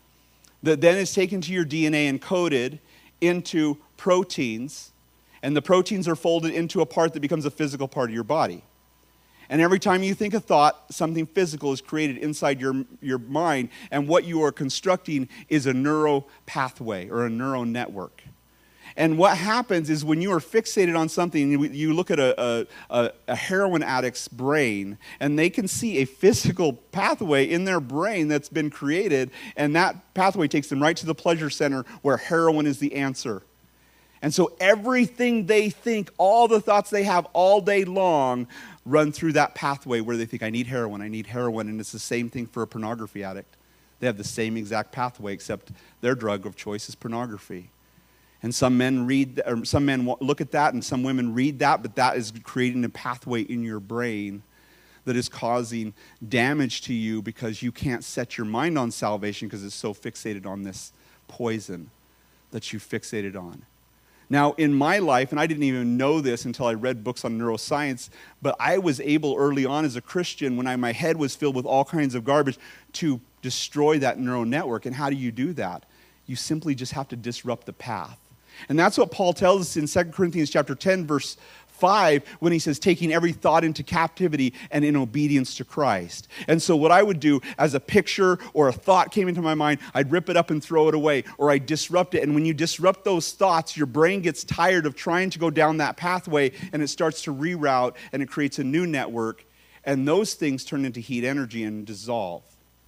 that then is taken to your D N A and coded into proteins, and the proteins are folded into a part that becomes a physical part of your body. And every time you think a thought, something physical is created inside your, your mind, and what you are constructing is a neural pathway or a neural network. And what happens is when you are fixated on something, you, you look at a, a, a heroin addict's brain, and they can see a physical pathway in their brain that's been created, and that pathway takes them right to the pleasure center where heroin is the answer. And so everything they think, all the thoughts they have all day long, run through that pathway where they think, I need heroin, I need heroin. And it's the same thing for a pornography addict. They have the same exact pathway, except their drug of choice is pornography. And some men read, or some men look at that, and some women read that, but that is creating a pathway in your brain that is causing damage to you because you can't set your mind on salvation because it's so fixated on this poison that you fixated on. Now, in my life, and I didn't even know this until I read books on neuroscience, but I was able early on as a Christian, when I, my head was filled with all kinds of garbage, to destroy that neural network. And how do you do that? You simply just have to disrupt the path. And that's what Paul tells us in Second Corinthians chapter ten, verse five, when he says, taking every thought into captivity and in obedience to Christ. And so what I would do, as a picture or a thought came into my mind, I'd rip it up and throw it away, or I'd disrupt it. And when you disrupt those thoughts, your brain gets tired of trying to go down that pathway, and it starts to reroute, and it creates a new network, and those things turn into heat energy and dissolve.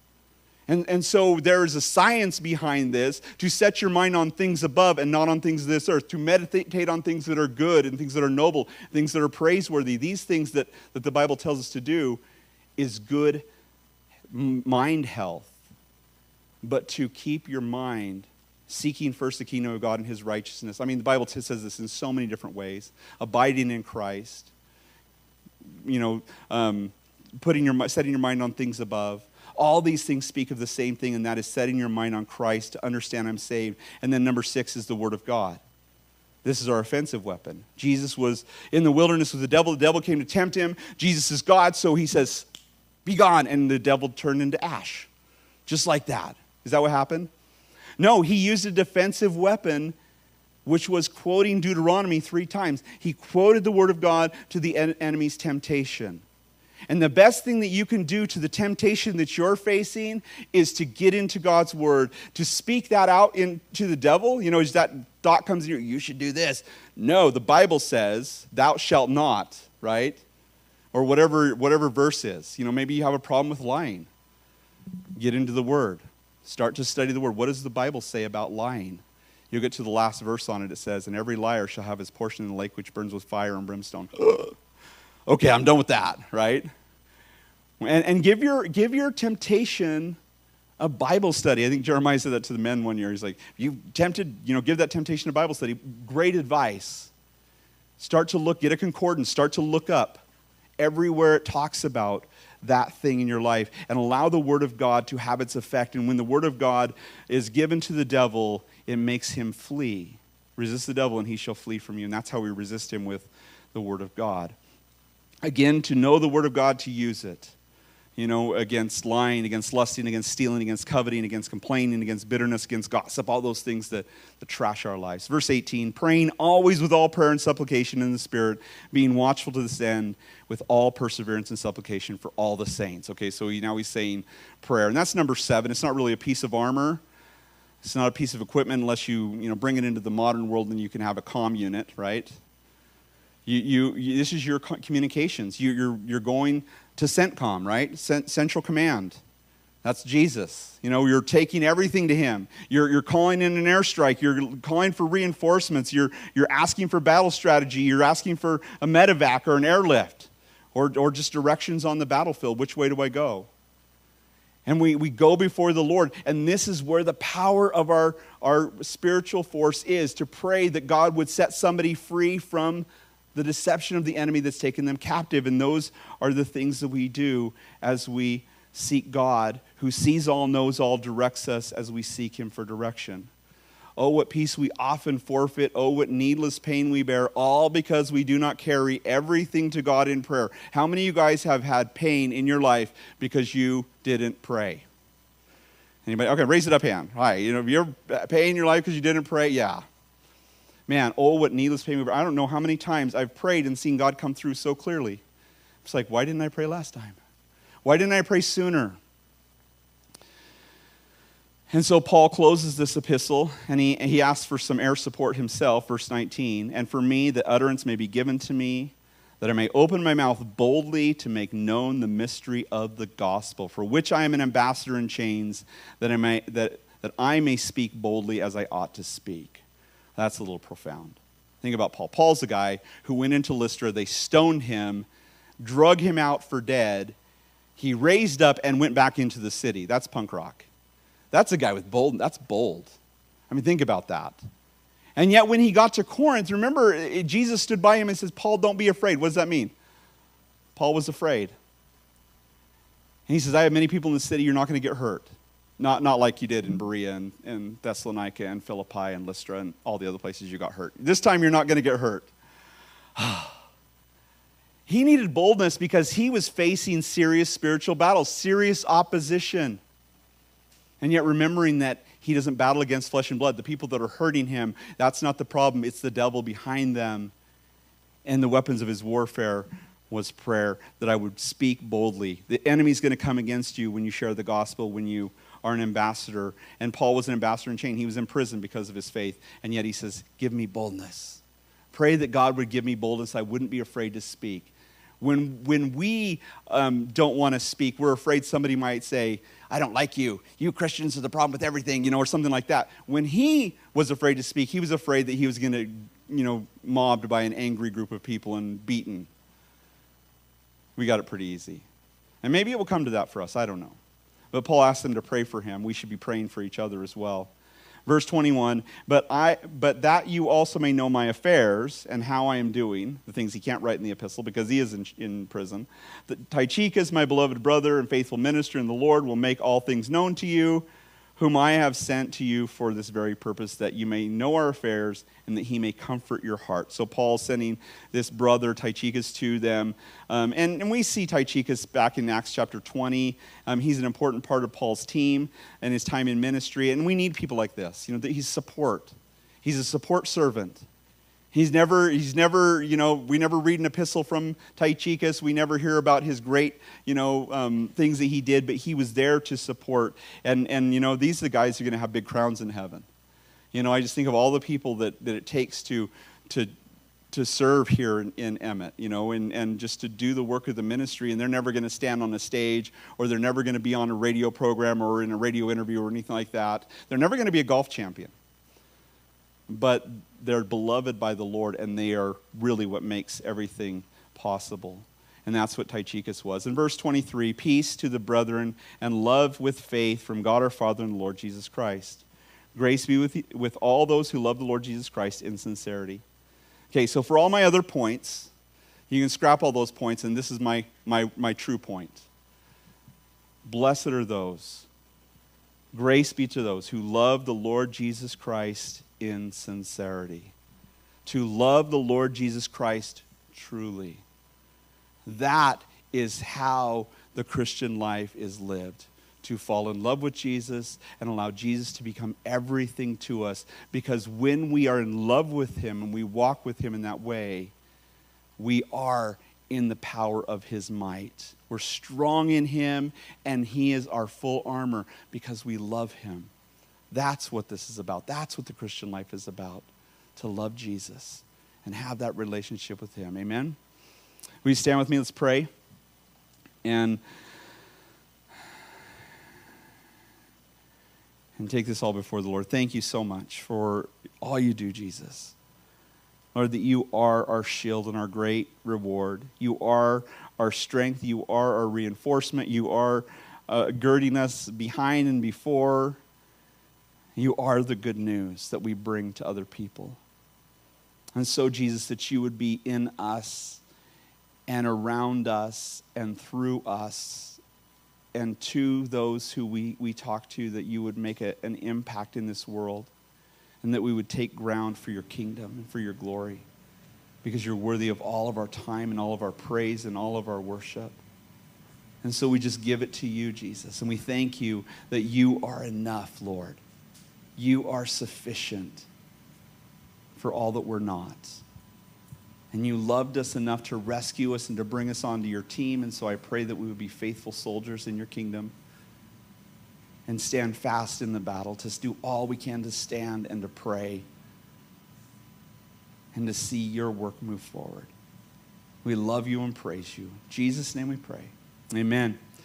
And, and so there is a science behind this, to set your mind on things above and not on things of this earth, to meditate on things that are good and things that are noble, things that are praiseworthy. These things that, that the Bible tells us to do is good mind health. But to keep your mind seeking first the kingdom of God and his righteousness. I mean, the Bible says this in so many different ways. Abiding in Christ, you know, um, putting your setting your mind on things above. All these things speak of the same thing, and that is setting your mind on Christ to understand I'm saved. And then number six is the word of God. This is our offensive weapon. Jesus was in the wilderness with the devil. The devil came to tempt him. Jesus is God, so he says, be gone. And the devil turned into ash. Just like that. Is that what happened? No, he used a defensive weapon, which was quoting Deuteronomy three times. He quoted the word of God to the en- enemy's temptation. And the best thing that you can do to the temptation that you're facing is to get into God's word, to speak that out into the devil. You know, as that thought comes in you, you should do this. No, the Bible says, thou shalt not, right? Or whatever, whatever verse is. You know, maybe you have a problem with lying. Get into the word. Start to study the word. What does the Bible say about lying? You'll get to the last verse on it. It says, and every liar shall have his portion in the lake which burns with fire and brimstone. Okay, I'm done with that, right? And, and give your give your temptation a Bible study. I think Jeremiah said that to the men one year. He's like, you tempted, you know, give that temptation a Bible study. Great advice. Start to look, get a concordance, start to look up everywhere it talks about that thing in your life and allow the word of God to have its effect. And when the word of God is given to the devil, it makes him flee. Resist the devil and he shall flee from you. And that's how we resist him, with the word of God. Again, to know the word of God, to use it. You know, against lying, against lusting, against stealing, against coveting, against complaining, against bitterness, against gossip, all those things that, that trash our lives. Verse eighteen, praying always with all prayer and supplication in the Spirit, being watchful to this end with all perseverance and supplication for all the saints. Okay, so he, now he's saying prayer. And that's number seven. It's not really a piece of armor. It's not a piece of equipment unless you, you know, bring it into the modern world and you can have a comm unit, right? You, you, you, this is your communications. You, you're, you're going to CENTCOM, right? Cent, Central Command. That's Jesus. You know, you're taking everything to him. You're, you're calling in an airstrike. You're calling for reinforcements. You're, you're asking for battle strategy. You're asking for a medevac or an airlift, or, or just directions on the battlefield. Which way do I go? And we, we go before the Lord. And this is where the power of our, our spiritual force is, to pray that God would set somebody free from the deception of the enemy that's taken them captive. And those are the things that we do as we seek God, who sees all, knows all, directs us as we seek him for direction. Oh, what peace we often forfeit. Oh, what needless pain we bear, all because we do not carry everything to God in prayer. How many of you guys have had pain in your life because you didn't pray? Anybody? Okay, raise it up hand. Hi, you know, you're pain in your life because you didn't pray? Yeah. Man, oh, what needless pain we bear. I don't know how many times I've prayed and seen God come through so clearly. It's like, why didn't I pray last time? Why didn't I pray sooner? And so Paul closes this epistle, and he, he asks for some air support himself, verse nineteen. And for me, the utterance may be given to me, that I may open my mouth boldly to make known the mystery of the gospel, for which I am an ambassador in chains, that I may, that, that I may speak boldly as I ought to speak. That's a little profound. Think about Paul. Paul's the guy who went into Lystra. They stoned him, drug him out for dead. He raised up and went back into the city. That's punk rock. That's a guy with bold. That's bold. I mean, think about that. And yet when he got to Corinth, remember, Jesus stood by him and says, Paul, don't be afraid. What does that mean? Paul was afraid. And he says, I have many people in the city. You're not going to get hurt. Not, not like you did in Berea and, and Thessalonica and Philippi and Lystra and all the other places you got hurt. This time you're not going to get hurt. He needed boldness because he was facing serious spiritual battles, serious opposition. And yet remembering that he doesn't battle against flesh and blood. The people that are hurting him, that's not the problem. It's the devil behind them. And the weapons of his warfare was prayer, that I would speak boldly. The enemy's going to come against you when you share the gospel, when you are an ambassador. And Paul was an ambassador in chains. He was in prison because of his faith. And yet he says, give me boldness. Pray that God would give me boldness. I wouldn't be afraid to speak. When, when we um, don't want to speak, we're afraid somebody might say, I don't like you. You Christians are the problem with everything, you know, or something like that. When he was afraid to speak, he was afraid that he was going to, you know, mobbed by an angry group of people and beaten. We got it pretty easy. And maybe it will come to that for us. I don't know. But Paul asked them to pray for him. We should be praying for each other as well. Verse twenty-one, but I but that you also may know my affairs and how I am doing, the things he can't write in the epistle because he is in, in prison. That Tychicus, my beloved brother and faithful minister in the Lord, will make all things known to you, whom I have sent to you for this very purpose, that you may know our affairs and that he may comfort your heart. So Paul's sending this brother Tychicus to them. Um, and, and we see Tychicus back in Acts chapter twenty. Um, he's an important part of Paul's team and his time in ministry. And we need people like this. You know, that he's support. He's a support servant. He's never, he's never, you know, we never read an epistle from Tychicus. We never hear about his great, you know, um, things that he did, but he was there to support. And, and you know, these are the guys who are going to have big crowns in heaven. You know, I just think of all the people that, that it takes to, to, to serve here in, in Emmett, you know, and, and just to do the work of the ministry. And they're never going to stand on a stage, or they're never going to be on a radio program or in a radio interview or anything like that. They're never going to be a golf champion. But they're beloved by the Lord, and they are really what makes everything possible. And that's what Tychicus was. In verse twenty-three, peace to the brethren and love with faith from God our Father and the Lord Jesus Christ. Grace be with, with all those who love the Lord Jesus Christ in sincerity. Okay, so for all my other points, you can scrap all those points, and this is my, my, my true point. Blessed are those, grace be to those who love the Lord Jesus Christ in sincerity. To love the Lord Jesus Christ truly. That is how the Christian life is lived. To fall in love with Jesus and allow Jesus to become everything to us. Because when we are in love with him and we walk with him in that way, we are in the power of his might. We're strong in him, and he is our full armor because we love him. That's what this is about. That's what the Christian life is about. To love Jesus and have that relationship with him. Amen? Will you stand with me? Let's pray. And, and take this all before the Lord. Thank you so much for all you do, Jesus. Lord, that you are our shield and our great reward. You are our strength. You are our reinforcement. You are uh, girding us behind and before. You are the good news that we bring to other people. And so, Jesus, that you would be in us and around us and through us and to those who we, we talk to, that you would make a, an impact in this world, and that we would take ground for your kingdom and for your glory, because you're worthy of all of our time and all of our praise and all of our worship. And so we just give it to you, Jesus, and we thank you that you are enough, Lord. You are sufficient for all that we're not. And you loved us enough to rescue us and to bring us onto your team. And so I pray that we would be faithful soldiers in your kingdom and stand fast in the battle, to do all we can to stand and to pray and to see your work move forward. We love you and praise you. In Jesus' name we pray. Amen.